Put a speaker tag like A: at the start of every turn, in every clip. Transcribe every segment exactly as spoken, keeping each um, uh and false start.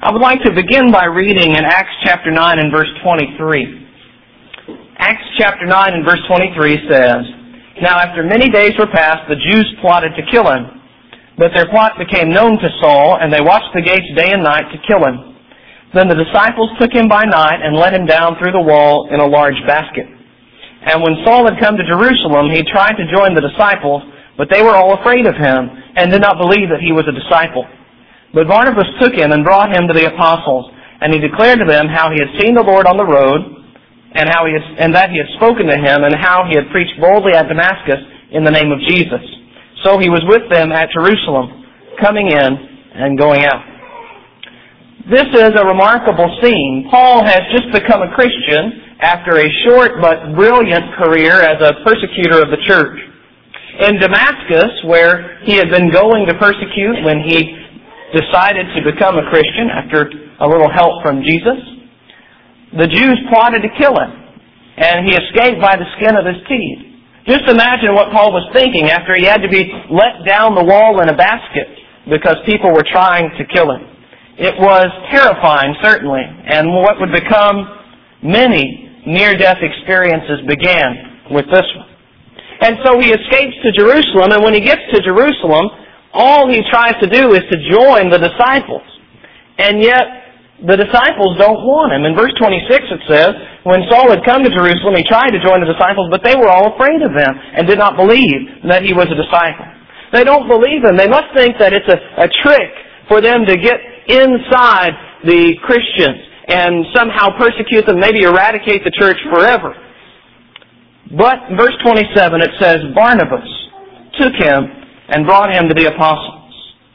A: I would like to begin by reading in Acts chapter nine and verse twenty-three. Acts chapter nine and verse twenty-three says, "Now after many days were passed, the Jews plotted to kill him. But their plot became known to Saul, and they watched the gates day and night to kill him. Then the disciples took him by night and let him down through the wall in a large basket. And when Saul had come to Jerusalem, he tried to join the disciples, but they were all afraid of him, and did not believe that he was a disciple. But Barnabas took him and brought him to the apostles, and he declared to them how he had seen the Lord on the road, and how he had, and that he had spoken to him, and how he had preached boldly at Damascus in the name of Jesus. So he was with them at Jerusalem, coming in and going out." This is a remarkable scene. Paul has just become a Christian after a short but brilliant career as a persecutor of the church. In Damascus, where he had been going to persecute when he decided to become a Christian after a little help from Jesus, the Jews plotted to kill him, and he escaped by the skin of his teeth. Just imagine what Paul was thinking after he had to be let down the wall in a basket because people were trying to kill him. It was terrifying, certainly, and what would become many near-death experiences began with this one. And so he escapes to Jerusalem, and when he gets to Jerusalem, all he tries to do is to join the disciples. And yet, the disciples don't want him. In verse twenty-six it says, "When Saul had come to Jerusalem, he tried to join the disciples, but they were all afraid of him and did not believe that he was a disciple." They don't believe him. They must think that it's a, a trick for them to get inside the Christians and somehow persecute them, maybe eradicate the church forever. But in verse twenty-seven it says, "Barnabas took him and brought him to the apostles."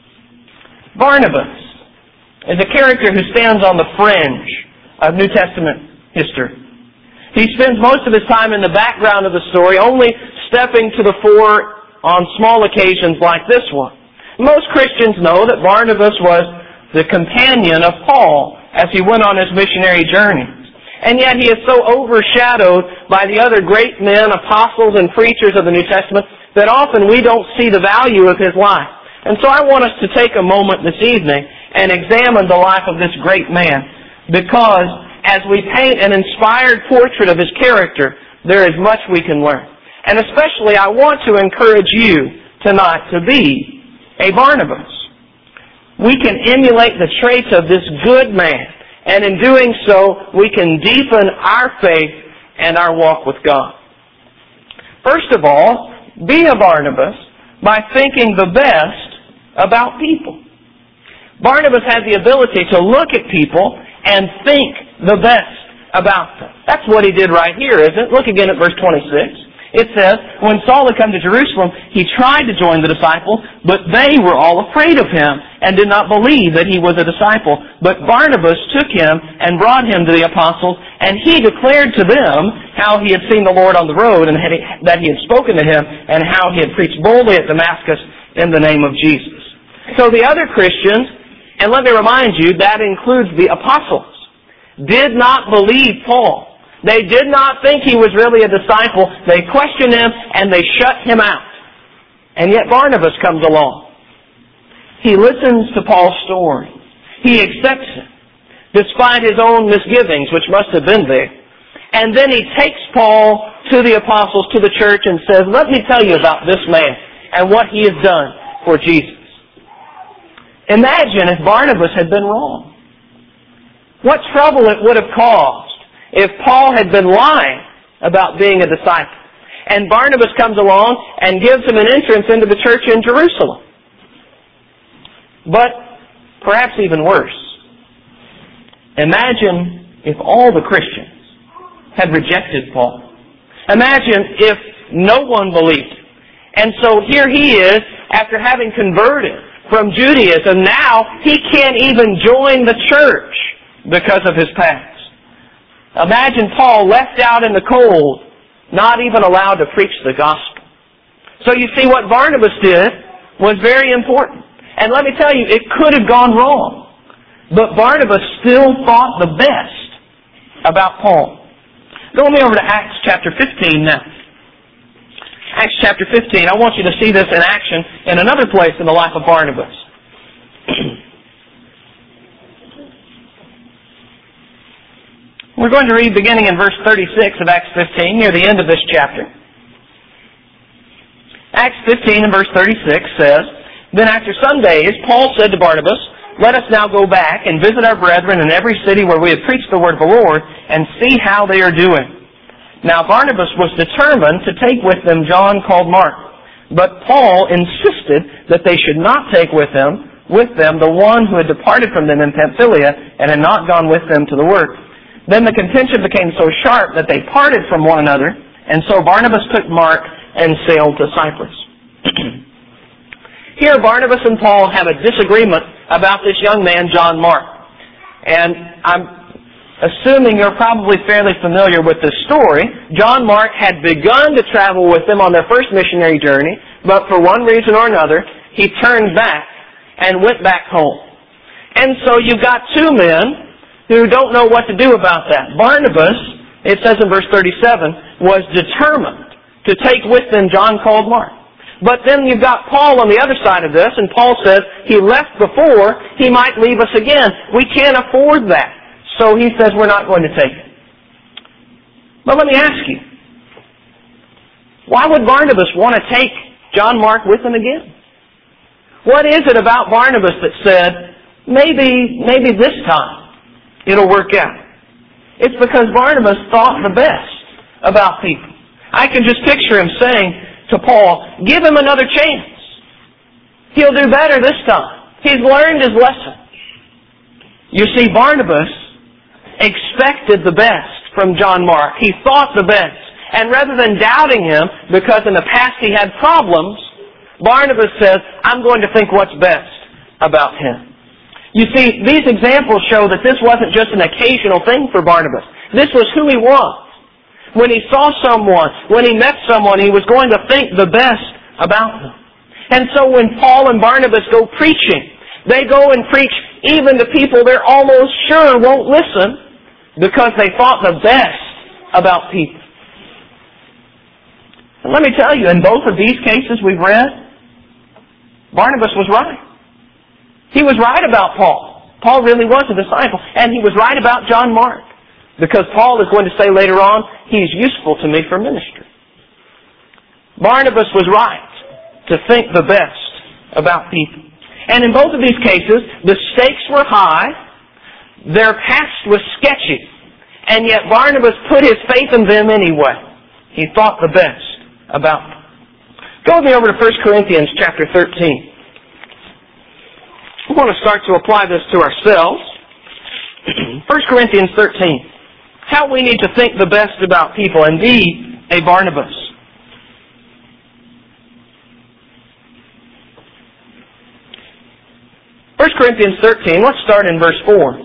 A: Barnabas is a character who stands on the fringe of New Testament history. He spends most of his time in the background of the story, only stepping to the fore on small occasions like this one. Most Christians know that Barnabas was the companion of Paul as he went on his missionary journeys. And yet he is so overshadowed by the other great men, apostles and preachers of the New Testament, that often we don't see the value of his life. And so I want us to take a moment this evening and examine the life of this great man, because as we paint an inspired portrait of his character, there is much we can learn. And especially I want to encourage you tonight to be a Barnabas. We can emulate the traits of this good man, and in doing so, we can deepen our faith and our walk with God. First of all, be a Barnabas by thinking the best about people. Barnabas had the ability to look at people and think the best about them. That's what he did right here, isn't it? Look again at verse twenty-six. It says, "When Saul had come to Jerusalem, he tried to join the disciples, but they were all afraid of him and did not believe that he was a disciple. But Barnabas took him and brought him to the apostles, and he declared to them how he had seen the Lord on the road and that he had spoken to him, and how he had preached boldly at Damascus in the name of Jesus." So the other Christians, and let me remind you, that includes the apostles, did not believe Paul. They did not think he was really a disciple. They questioned him and they shut him out. And yet Barnabas comes along. He listens to Paul's story. He accepts it, despite his own misgivings, which must have been there. And then he takes Paul to the apostles, to the church, and says, "Let me tell you about this man and what he has done for Jesus." Imagine if Barnabas had been wrong. What trouble it would have caused if Paul had been lying about being a disciple. And Barnabas comes along and gives him an entrance into the church in Jerusalem. But perhaps even worse, imagine if all the Christians had rejected Paul. Imagine if no one believed. And so here he is, after having converted from Judaism, now he can't even join the church because of his past. Imagine Paul left out in the cold, not even allowed to preach the gospel. So you see, what Barnabas did was very important. And let me tell you, it could have gone wrong. But Barnabas still thought the best about Paul. Go with me over to Acts chapter fifteen now. Acts chapter fifteen. I want you to see this in action in another place in the life of Barnabas. We're going to read beginning in verse thirty-six of Acts fifteen, near the end of this chapter. Acts fifteen and verse thirty-six says, "Then after some days, Paul said to Barnabas, 'Let us now go back and visit our brethren in every city where we have preached the word of the Lord, and see how they are doing.' Now Barnabas was determined to take with them John called Mark. But Paul insisted that they should not take with them, with them the one who had departed from them in Pamphylia and had not gone with them to the work. Then the contention became so sharp that they parted from one another, and so Barnabas took Mark and sailed to Cyprus." Here Barnabas and Paul have a disagreement about this young man, John Mark. And I'm assuming you're probably fairly familiar with this story. John Mark had begun to travel with them on their first missionary journey, but for one reason or another, he turned back and went back home. And so you've got two men who don't know what to do about that. Barnabas, it says in verse thirty-seven, was determined to take with them John called Mark. But then you've got Paul on the other side of this, and Paul says he left before, he might leave us again. We can't afford that. So he says we're not going to take it. But let me ask you, why would Barnabas want to take John Mark with him again? What is it about Barnabas that said, maybe, maybe this time it'll work out? It's because Barnabas thought the best about people. I can just picture him saying to Paul, give him another chance. He'll do better this time. He's learned his lesson. You see, Barnabas expected the best from John Mark. He thought the best. And rather than doubting him, because in the past he had problems, Barnabas says, I'm going to think what's best about him. You see, these examples show that this wasn't just an occasional thing for Barnabas. This was who he was. When he saw someone, when he met someone, he was going to think the best about them. And so when Paul and Barnabas go preaching, they go and preach even to people they're almost sure won't listen because they thought the best about people. And let me tell you, in both of these cases we've read, Barnabas was right. He was right about Paul. Paul really was a disciple. And he was right about John Mark. Because Paul is going to say later on, he's useful to me for ministry. Barnabas was right to think the best about people. And in both of these cases, the stakes were high, their past was sketchy, and yet Barnabas put his faith in them anyway. He thought the best about them. Go with me over to First Corinthians chapter thirteen. We want to start to apply this to ourselves. First Corinthians thirteen. How we need to think the best about people, and be a Barnabas. First Corinthians thirteen, let's start in verse four.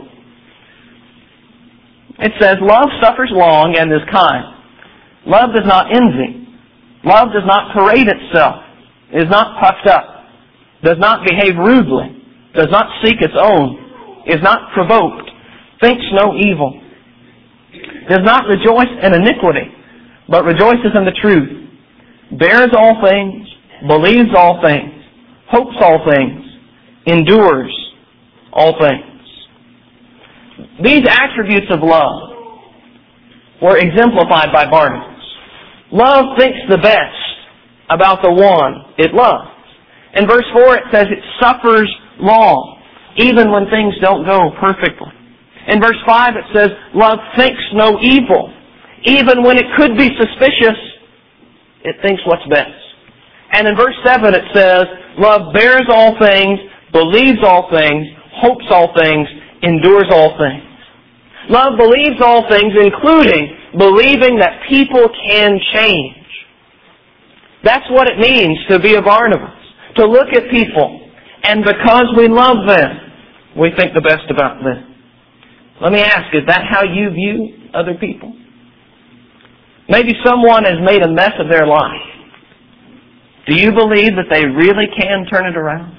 A: It says, love suffers long and is kind. Love does not envy. Love does not parade itself, is not puffed up, does not behave rudely, does not seek its own, is not provoked, thinks no evil, does not rejoice in iniquity, but rejoices in the truth, bears all things, believes all things, hopes all things, endures all things. These attributes of love were exemplified by Barnabas. Love thinks the best about the one it loves. In verse four it says it suffers long, even when things don't go perfectly. In verse five it says, love thinks no evil. Even when it could be suspicious, it thinks what's best. And in verse seven it says, love bears all things, believes all things, hopes all things, endures all things. Love believes all things, including believing that people can change. That's what it means to be a Barnabas. To look at people, and because we love them, we think the best about them. Let me ask, is that how you view other people? Maybe someone has made a mess of their life. Do you believe that they really can turn it around?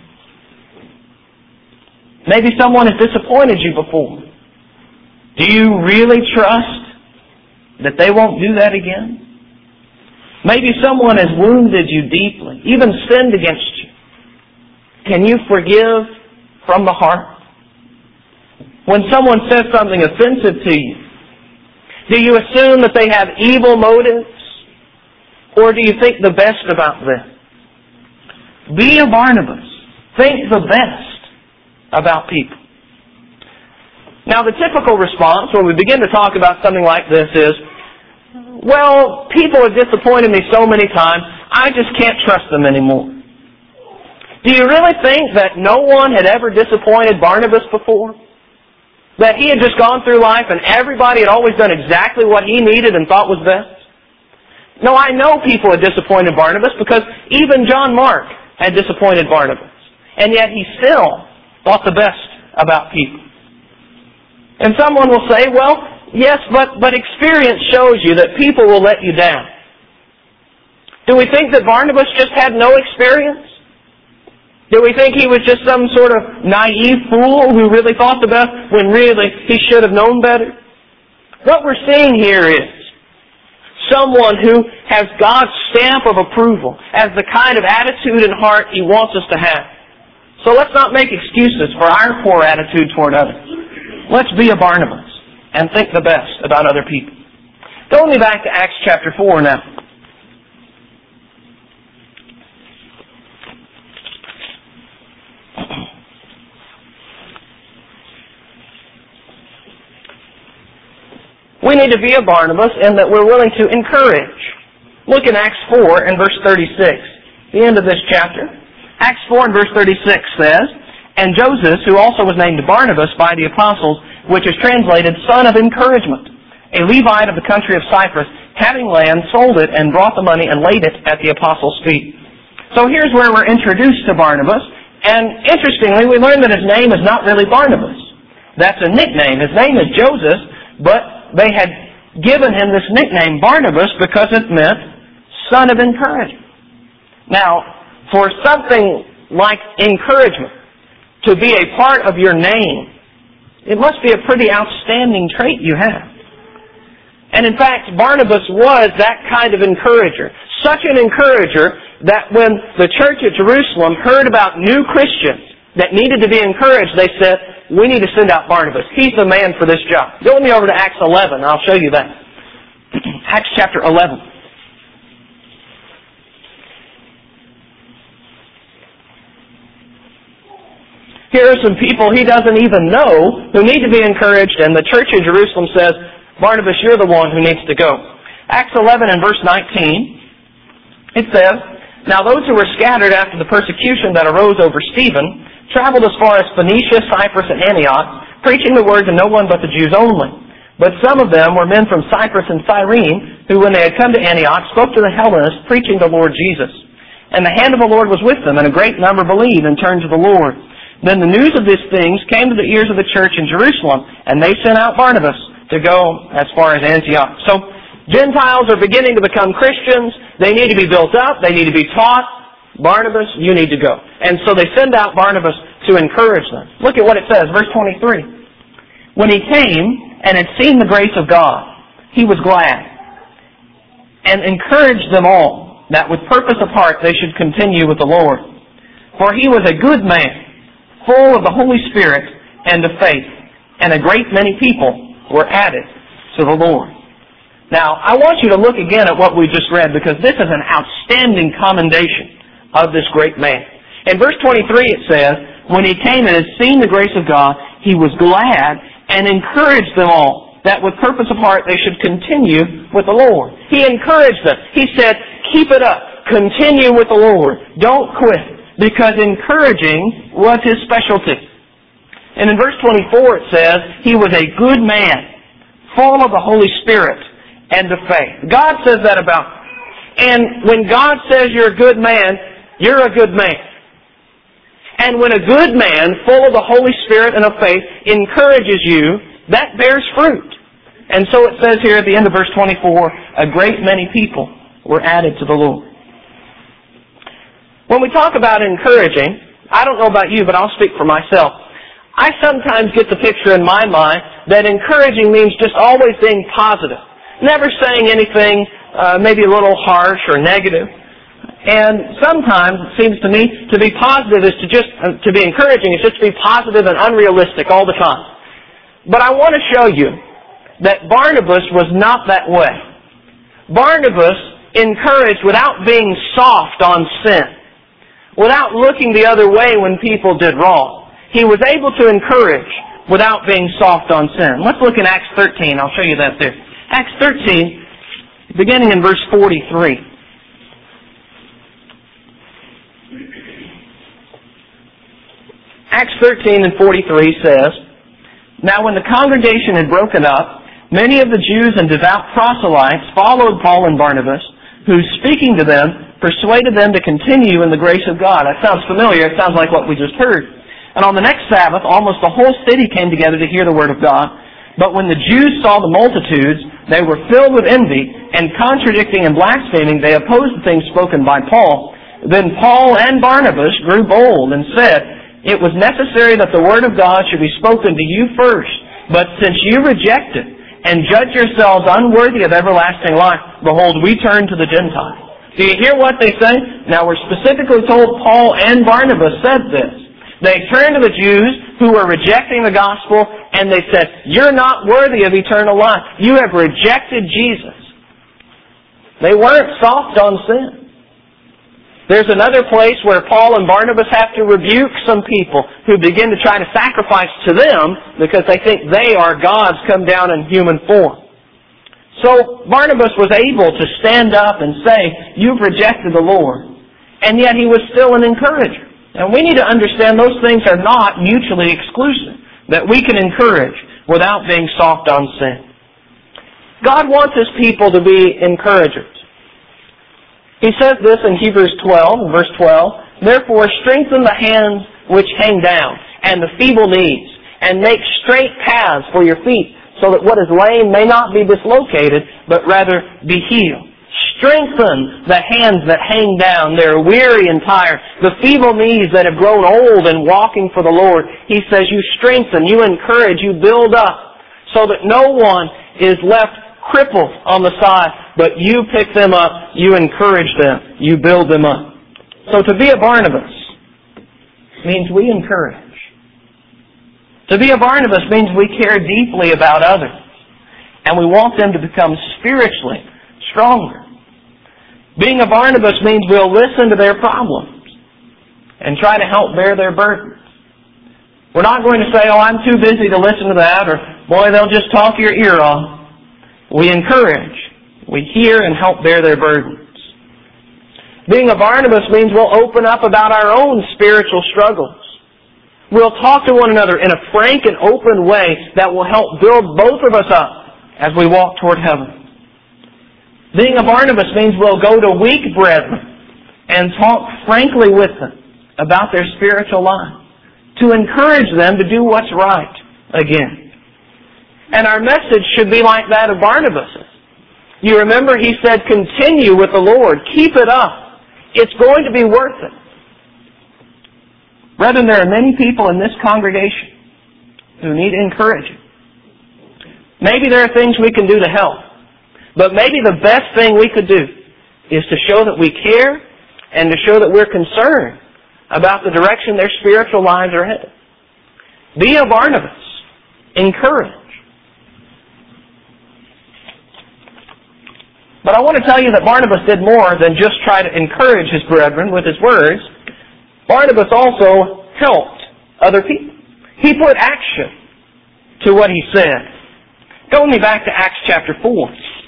A: Maybe someone has disappointed you before. Do you really trust that they won't do that again? Maybe someone has wounded you deeply, even sinned against you. Can you forgive from the heart? When someone says something offensive to you, Do you assume that they have evil motives? Or do you think the best about them? Be a Barnabas. Think the best about people. Now, the typical response when we begin to talk about something like this is, well, people have disappointed me so many times, I just can't trust them anymore. Do you really think that no one had ever disappointed Barnabas before? That he had just gone through life and everybody had always done exactly what he needed and thought was best? No, I know people had disappointed Barnabas because even John Mark had disappointed Barnabas. And yet he still thought the best about people. And someone will say, well, yes, but, but experience shows you that people will let you down. Do we think that Barnabas just had no experience? Do we think he was just some sort of naive fool who really thought the best when really he should have known better? What we're seeing here is someone who has God's stamp of approval as the kind of attitude and heart He wants us to have. So let's not make excuses for our poor attitude toward others. Let's be a Barnabas and think the best about other people. Go with me back to Acts chapter four now. We need to be a Barnabas in that we're willing to encourage. Look in Acts four and verse thirty-six, the end of this chapter. Acts four and verse thirty-six says, "And Joseph, who also was named Barnabas by the apostles, which is translated Son of Encouragement, a Levite of the country of Cyprus, having land, sold it, and brought the money and laid it at the apostles' feet." So here's where we're introduced to Barnabas. And interestingly, we learn that his name is not really Barnabas. That's a nickname. His name is Joseph, but they had given him this nickname, Barnabas, because it meant son of encouragement. Now, for something like encouragement to be a part of your name, it must be a pretty outstanding trait you have. And in fact, Barnabas was that kind of encourager. Such an encourager that when the church at Jerusalem heard about new Christians that needed to be encouraged, they said, we need to send out Barnabas. He's the man for this job. Go with me over to Acts eleven. I'll show you that. Acts chapter eleven. Here are some people he doesn't even know who need to be encouraged, and the church in Jerusalem says, Barnabas, you're the one who needs to go. Acts eleven and verse nineteen, it says, "Now those who were scattered after the persecution that arose over Stephen traveled as far as Phoenicia, Cyprus, and Antioch, preaching the word to no one but the Jews only. But some of them were men from Cyprus and Cyrene, who when they had come to Antioch spoke to the Hellenists, preaching the Lord Jesus. And the hand of the Lord was with them, and a great number believed and turned to the Lord. Then the news of these things came to the ears of the church in Jerusalem, and they sent out Barnabas to go as far as Antioch." So Gentiles are beginning to become Christians. They need to be built up. They need to be taught. Barnabas, you need to go. And so they send out Barnabas to encourage them. Look at what it says, verse twenty-three. "When he came and had seen the grace of God, he was glad and encouraged them all that with purpose of heart they should continue with the Lord. For he was a good man, full of the Holy Spirit and of faith, and a great many people were added to the Lord." Now, I want you to look again at what we just read, because this is an outstanding commendation of this great man. In verse twenty-three it says, "When he came and had seen the grace of God, he was glad and encouraged them all, that with purpose of heart they should continue with the Lord." He encouraged them. He said, keep it up. Continue with the Lord. Don't quit, because encouraging was his specialty. And in verse twenty-four it says, "He was a good man, full of the Holy Spirit and of faith." God says that about him. And when God says you're a good man, you're a good man. And when a good man, full of the Holy Spirit and of faith, encourages you, that bears fruit. And so it says here at the end of verse twenty-four, a great many people were added to the Lord. When we talk about encouraging, I don't know about you, but I'll speak for myself. I sometimes get the picture in my mind that encouraging means just always being positive. Never saying anything uh, maybe a little harsh or negative. And sometimes it seems to me to be positive is to just, uh, to be encouraging is just to be positive and unrealistic all the time. But I want to show you that Barnabas was not that way. Barnabas encouraged without being soft on sin, without looking the other way when people did wrong. He was able to encourage without being soft on sin. Let's look in Acts thirteen. I'll show you that there. Acts thirteen, beginning in verse forty-three. Acts thirteen and forty-three says, "Now when the congregation had broken up, many of the Jews and devout proselytes followed Paul and Barnabas, who, speaking to them, persuaded them to continue in the grace of God." That sounds familiar. It sounds like what we just heard. "And on the next Sabbath, almost the whole city came together to hear the word of God. But when the Jews saw the multitudes, they were filled with envy, and contradicting and blaspheming, they opposed the things spoken by Paul. Then Paul and Barnabas grew bold and said, 'It was necessary that the word of God should be spoken to you first. But since you reject it, and judge yourselves unworthy of everlasting life, behold, we turn to the Gentiles.'" Do you hear what they say? Now we're specifically told Paul and Barnabas said this. They turned to the Jews who were rejecting the gospel, and they said, "You're not worthy of eternal life. You have rejected Jesus." They weren't soft on sin. There's another place where Paul and Barnabas have to rebuke some people who begin to try to sacrifice to them because they think they are gods come down in human form. So Barnabas was able to stand up and say, "You've rejected the Lord." And yet he was still an encourager. And we need to understand those things are not mutually exclusive, that we can encourage without being soft on sin. God wants His people to be encouragers. He says this in Hebrews twelve, verse twelve, "Therefore strengthen the hands which hang down, and the feeble knees, and make straight paths for your feet, so that what is lame may not be dislocated, but rather be healed." Strengthen the hands that hang down, they're weary and tired. The feeble knees that have grown old and walking for the Lord. He says you strengthen, you encourage, you build up, so that no one is left crippled on the side, but you pick them up, you encourage them, you build them up. So to be a Barnabas means we encourage. To be a Barnabas means we care deeply about others, and we want them to become spiritually stronger. Being a Barnabas means we'll listen to their problems and try to help bear their burdens. We're not going to say, "Oh, I'm too busy to listen to that," or "Boy, they'll just talk your ear off." We encourage. We hear and help bear their burdens. Being a Barnabas means we'll open up about our own spiritual struggles. We'll talk to one another in a frank and open way that will help build both of us up as we walk toward heaven. Being a Barnabas means we'll go to weak brethren and talk frankly with them about their spiritual life, to encourage them to do what's right again. And our message should be like that of Barnabas. You remember he said, "Continue with the Lord. Keep it up. It's going to be worth it." Brethren, there are many people in this congregation who need encouraging. Maybe there are things we can do to help. But maybe the best thing we could do is to show that we care and to show that we're concerned about the direction their spiritual lives are headed. Be a Barnabas. Encourage. But I want to tell you that Barnabas did more than just try to encourage his brethren with his words. Barnabas also helped other people. He put action to what he said. Go with me back to Acts chapter four.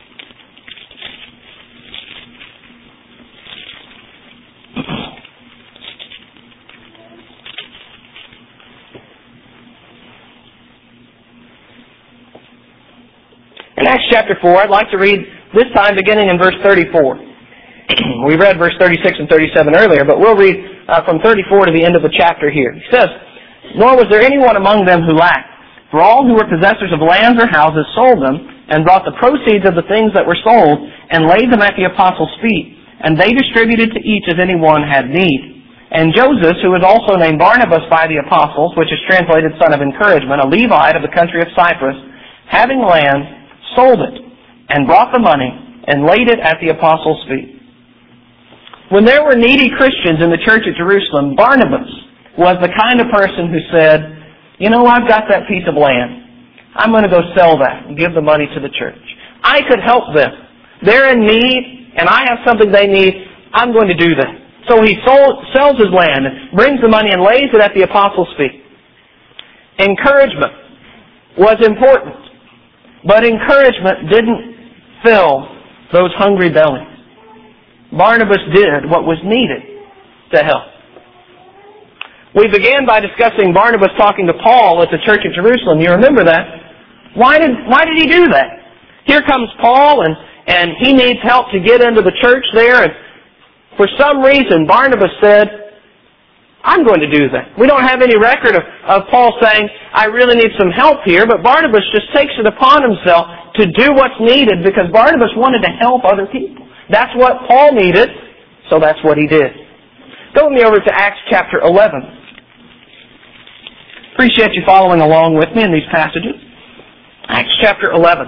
A: In Acts chapter four, I'd like to read this time beginning in verse thirty-four. We read verse thirty-six and thirty-seven earlier, but we'll read uh, from thirty-four to the end of the chapter here. He says, "Nor was there anyone among them who lacked, for all who were possessors of lands or houses sold them, and brought the proceeds of the things that were sold, and laid them at the apostles' feet, and they distributed to each as anyone had need. And Joseph, who was also named Barnabas by the apostles, which is translated son of encouragement, a Levite of the country of Cyprus, having land, sold it, and brought the money, and laid it at the apostles' feet." When there were needy Christians in the church at Jerusalem, Barnabas was the kind of person who said, "You know, I've got that piece of land. I'm going to go sell that and give the money to the church. I could help them. They're in need, and I have something they need. I'm going to do that. So he sold, sells his land, and brings the money and lays it at the apostles' feet. Encouragement was important, but encouragement didn't fill those hungry bellies. Barnabas did what was needed to help. We began by discussing Barnabas talking to Paul at the church at Jerusalem. You remember that? Why did, why did he do that? Here comes Paul, and, and he needs help to get into the church there, and for some reason Barnabas said, I'm going to do that. We don't have any record of, of Paul saying, I really need some help here, but Barnabas just takes it upon himself to do what's needed because Barnabas wanted to help other people. That's what Paul needed, so that's what he did. Go with me over to Acts chapter eleven. Appreciate you following along with me in these passages. Acts chapter eleven.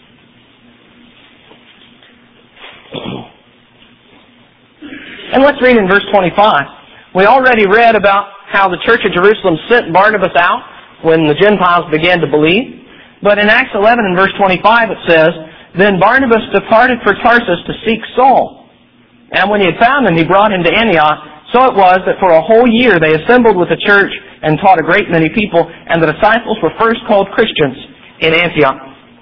A: And let's read in verse twenty-five. We already read about how the church of Jerusalem sent Barnabas out when the Gentiles began to believe. But in Acts eleven and verse twenty-five it says, Then Barnabas departed for Tarsus to seek Saul. And when he had found him, he brought him to Antioch. So it was that for a whole year they assembled with the church and taught a great many people, and the disciples were first called Christians in Antioch.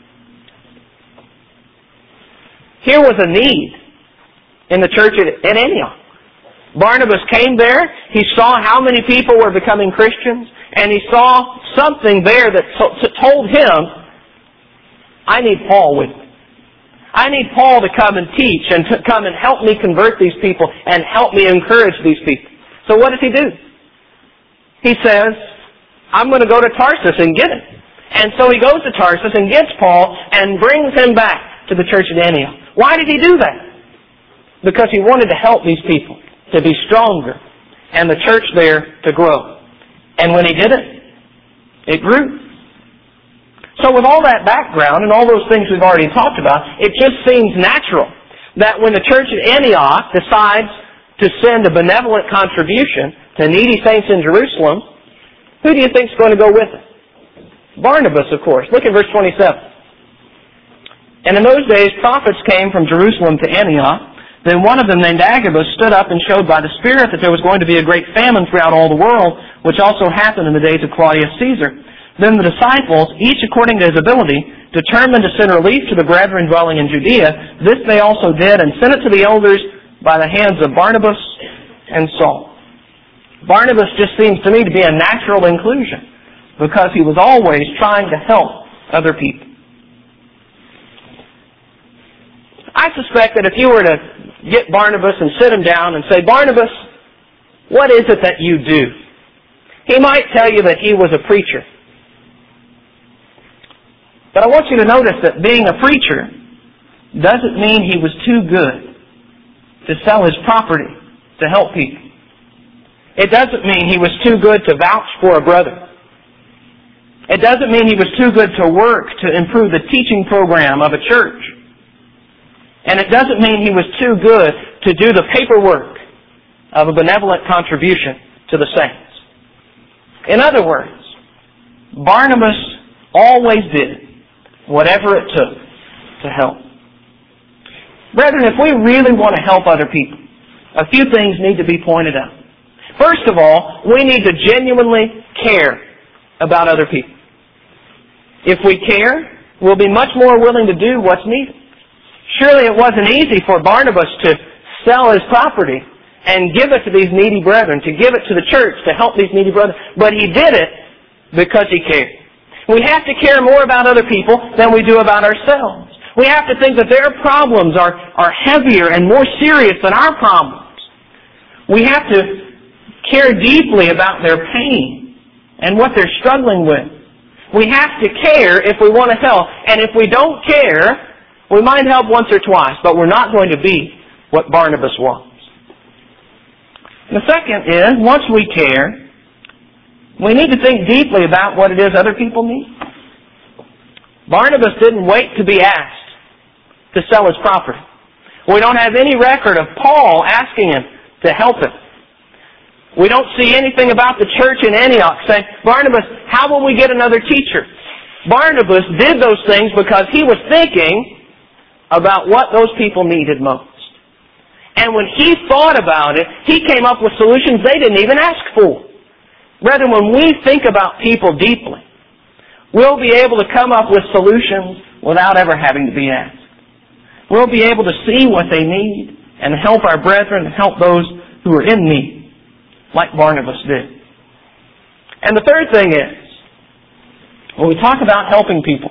A: Here was a need in the church at Antioch. Barnabas came there, he saw how many people were becoming Christians, and he saw something there that told him, I need Paul with me. I need Paul to come and teach and to come and help me convert these people and help me encourage these people. So what does he do? He says, I'm going to go to Tarsus and get him. And so he goes to Tarsus and gets Paul and brings him back to the church at Antioch. Why did he do that? Because he wanted to help these people to be stronger and the church there to grow. And when he did it, it grew. So with all that background and all those things we've already talked about, it just seems natural that when the church at Antioch decides to send a benevolent contribution to needy saints in Jerusalem, who do you think is going to go with it? Barnabas, of course. Look at verse twenty-seven. And in those days prophets came from Jerusalem to Antioch. Then one of them, named Agabus, stood up and showed by the Spirit that there was going to be a great famine throughout all the world, which also happened in the days of Claudius Caesar. Then the disciples, each according to his ability, determined to send relief to the brethren dwelling in Judea. This they also did, and sent it to the elders by the hands of Barnabas and Saul. Barnabas just seems to me to be a natural inclusion, because he was always trying to help other people. I suspect that if you were to get Barnabas and sit him down and say, Barnabas, what is it that you do? He might tell you that he was a preacher. But I want you to notice that being a preacher doesn't mean he was too good to sell his property to help people. It doesn't mean he was too good to vouch for a brother. It doesn't mean he was too good to work to improve the teaching program of a church. And it doesn't mean he was too good to do the paperwork of a benevolent contribution to the saints. In other words, Barnabas always did whatever it took to help. Brethren, if we really want to help other people, a few things need to be pointed out. First of all, we need to genuinely care about other people. If we care, we'll be much more willing to do what's needed. Surely it wasn't easy for Barnabas to sell his property and give it to these needy brethren, to give it to the church, to help these needy brethren. But he did it because he cared. We have to care more about other people than we do about ourselves. We have to think that their problems are, are heavier and more serious than our problems. We have to care deeply about their pain and what they're struggling with. We have to care if we want to help. And if we don't care, we might help once or twice, but we're not going to be what Barnabas was. The second is, once we care, we need to think deeply about what it is other people need. Barnabas didn't wait to be asked to sell his property. We don't have any record of Paul asking him to help him. We don't see anything about the church in Antioch saying, Barnabas, how will we get another teacher? Barnabas did those things because he was thinking about what those people needed most. And when he thought about it, he came up with solutions they didn't even ask for. Brethren, when we think about people deeply, we'll be able to come up with solutions without ever having to be asked. We'll be able to see what they need and help our brethren, help those who are in need, like Barnabas did. And the third thing is, when we talk about helping people,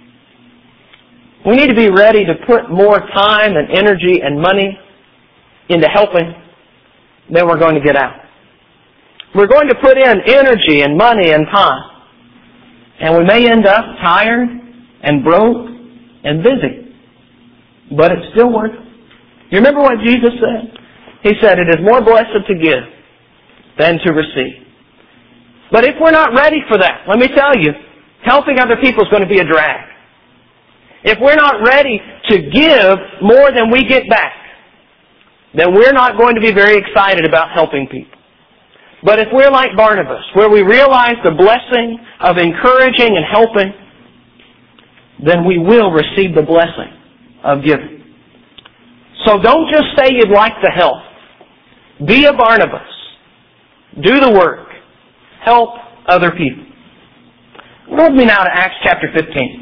A: we need to be ready to put more time and energy and money into helping than we're going to get out. We're going to put in energy and money and time, and we may end up tired and broke and busy, but it's still worth it. You remember what Jesus said? He said, it is more blessed to give than to receive. But if we're not ready for that, let me tell you, helping other people is going to be a drag. If we're not ready to give more than we get back, then we're not going to be very excited about helping people. But if we're like Barnabas, where we realize the blessing of encouraging and helping, then we will receive the blessing of giving. So don't just say you'd like to help. Be a Barnabas. Do the work. Help other people. Move me now to Acts chapter fifteen.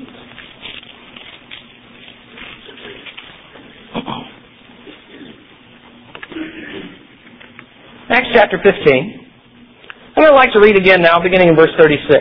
A: Acts chapter fifteen. And I'd like to read again now, beginning in verse thirty-six.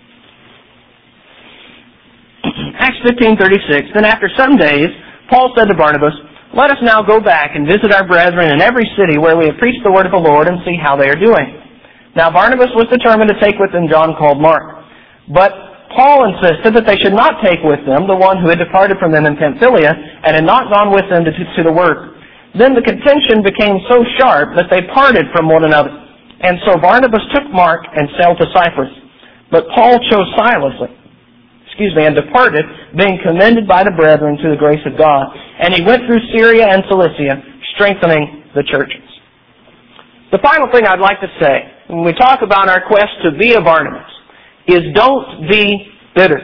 A: Acts fifteen thirty-six. Then after some days, Paul said to Barnabas, let us now go back and visit our brethren in every city where we have preached the word of the Lord and see how they are doing. Now Barnabas was determined to take with them John called Mark. But Paul insisted that they should not take with them the one who had departed from them in Pamphylia and had not gone with them to, to the work. Then the contention became so sharp that they parted from one another. And so Barnabas took Mark and sailed to Cyprus. But Paul chose Silas, excuse me, and departed, being commended by the brethren to the grace of God. And he went through Syria and Cilicia, strengthening the churches. The final thing I'd like to say, when we talk about our quest to be a Barnabas, is don't be bitter.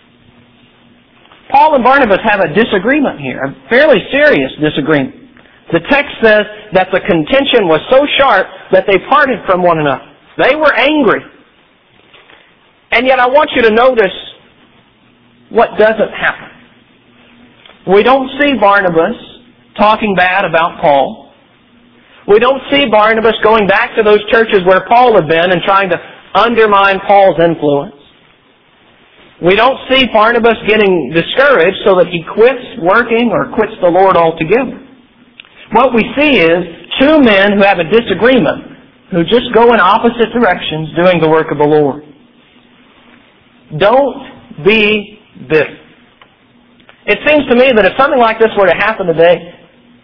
A: Paul and Barnabas have a disagreement here, a fairly serious disagreement. The text says that the contention was so sharp that they parted from one another. They were angry. And yet I want you to notice what doesn't happen. We don't see Barnabas talking bad about Paul. We don't see Barnabas going back to those churches where Paul had been and trying to undermine Paul's influence. We don't see Barnabas getting discouraged so that he quits working or quits the Lord altogether. What we see is two men who have a disagreement, who just go in opposite directions doing the work of the Lord. Don't be bitter. It seems to me that if something like this were to happen today,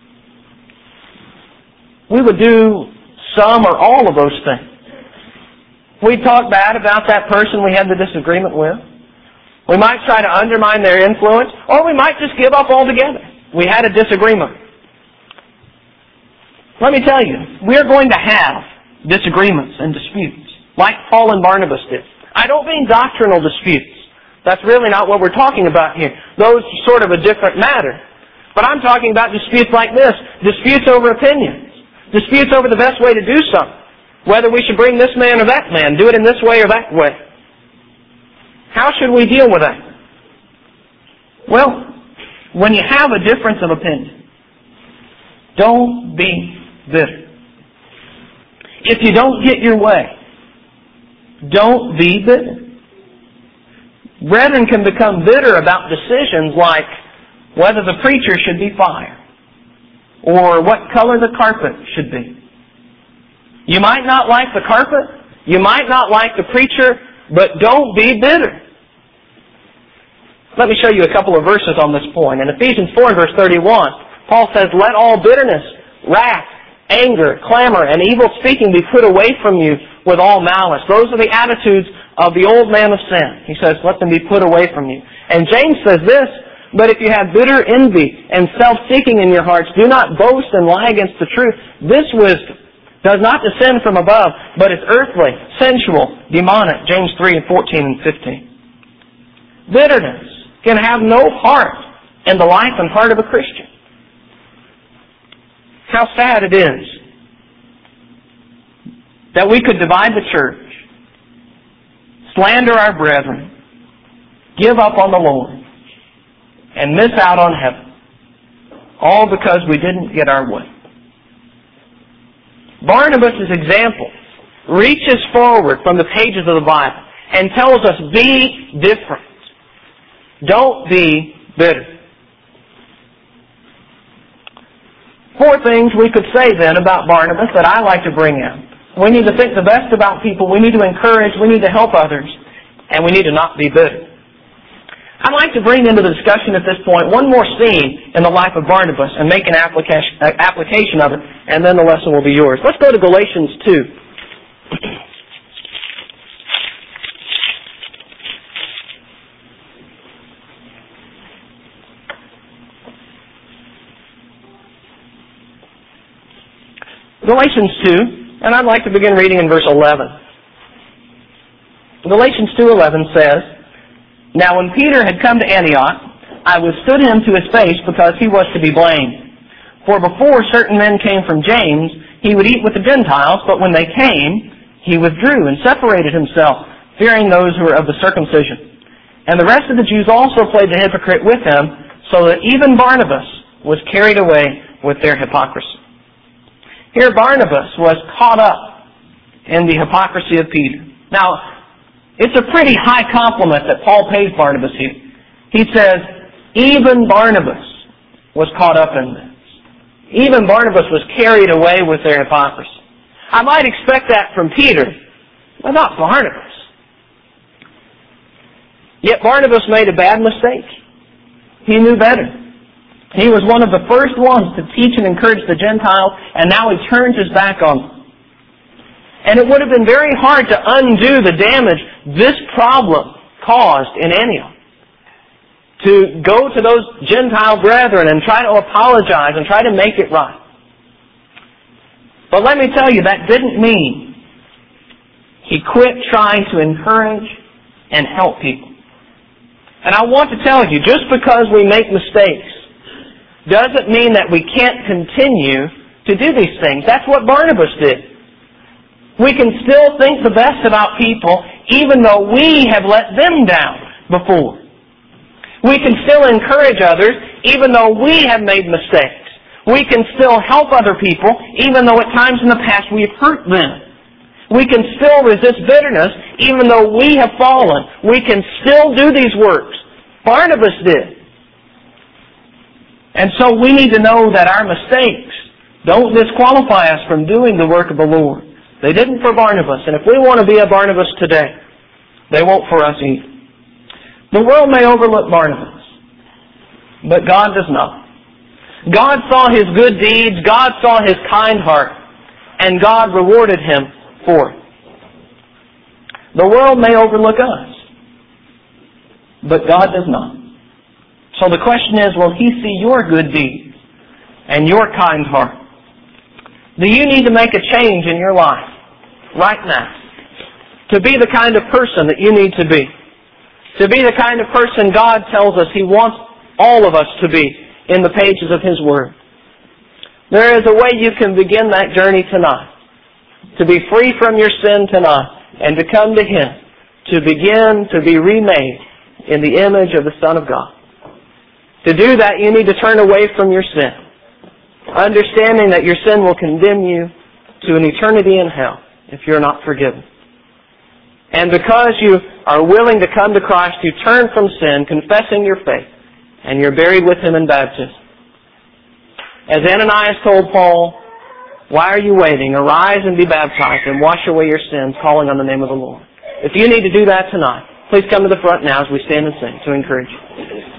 A: we would do some or all of those things. We'd talk bad about that person we had the disagreement with. We might try to undermine their influence, or we might just give up altogether. We had a disagreement. Let me tell you, we're going to have disagreements and disputes, like Paul and Barnabas did. I don't mean doctrinal disputes. That's really not what we're talking about here. Those are sort of a different matter. But I'm talking about disputes like this, disputes over opinions, disputes over the best way to do something, whether we should bring this man or that man, do it in this way or that way. How should we deal with that? Well, when you have a difference of opinion, don't be bitter. If you don't get your way, don't be bitter. Brethren can become bitter about decisions like whether the preacher should be fired or what color the carpet should be. You might not like the carpet, you might not like the preacher, but don't be bitter. Let me show you a couple of verses on this point. In Ephesians four and verse thirty-one, Paul says, let all bitterness, wrath, anger, clamor, and evil speaking be put away from you with all malice. Those are the attitudes of the old man of sin. He says, let them be put away from you. And James says this, but if you have bitter envy and self-seeking in your hearts, do not boast and lie against the truth. This wisdom does not descend from above, but is earthly, sensual, demonic. James three and fourteen and fifteen. bitterness can have no part in the life and heart of a Christian. How sad it is that we could divide the church, slander our brethren, give up on the Lord, and miss out on heaven, all because we didn't get our way. Barnabas' example reaches forward from the pages of the Bible and tells us, be different. Don't be bitter. Four things we could say then about Barnabas that I like to bring out. We need to think the best about people. We need to encourage. We need to help others. And we need to not be bitter. I'd like to bring into the discussion at this point one more scene in the life of Barnabas and make an application, application of it, and then the lesson will be yours. Let's go to Galatians two. Galatians two, and I'd like to begin reading in verse eleven. Galatians two eleven says, "Now when Peter had come to Antioch, I withstood him to his face because he was to be blamed. For before certain men came from James, he would eat with the Gentiles, but when they came, he withdrew and separated himself, fearing those who were of the circumcision. And the rest of the Jews also played the hypocrite with him, so that even Barnabas was carried away with their hypocrisy." Here Barnabas was caught up in the hypocrisy of Peter. Now, it's a pretty high compliment that Paul pays Barnabas here. He says, even Barnabas was caught up in this. Even Barnabas was carried away with their hypocrisy. I might expect that from Peter, but not Barnabas. Yet Barnabas made a bad mistake. He knew better. He was one of the first ones to teach and encourage the Gentiles, and now he turns his back on them. And it would have been very hard to undo the damage this problem caused in Antioch. To go to those Gentile brethren and try to apologize and try to make it right. But let me tell you, that didn't mean he quit trying to encourage and help people. And I want to tell you, just because we make mistakes doesn't mean that we can't continue to do these things. That's what Barnabas did. We can still think the best about people even though we have let them down before. We can still encourage others even though we have made mistakes. We can still help other people even though at times in the past we have hurt them. We can still resist bitterness even though we have fallen. We can still do these works. Barnabas did. And so we need to know that our mistakes don't disqualify us from doing the work of the Lord. They didn't for Barnabas. And if we want to be a Barnabas today, they won't for us either. The world may overlook Barnabas, but God does not. God saw his good deeds, God saw his kind heart, and God rewarded him for it. The world may overlook us, but God does not. So the question is, will he see your good deeds and your kind heart? Do you need to make a change in your life right now to be the kind of person that you need to be? To be the kind of person God tells us He wants all of us to be in the pages of His Word. There is a way you can begin that journey tonight. To be free from your sin tonight and to come to Him. To begin to be remade in the image of the Son of God. To do that, you need to turn away from your sin, understanding that your sin will condemn you to an eternity in hell if you're not forgiven. And because you are willing to come to Christ, you turn from sin, confessing your faith, and you're buried with Him in baptism. As Ananias told Paul, "Why are you waiting? Arise and be baptized and wash away your sins, calling on the name of the Lord." If you need to do that tonight, please come to the front now as we stand and sing to encourage you.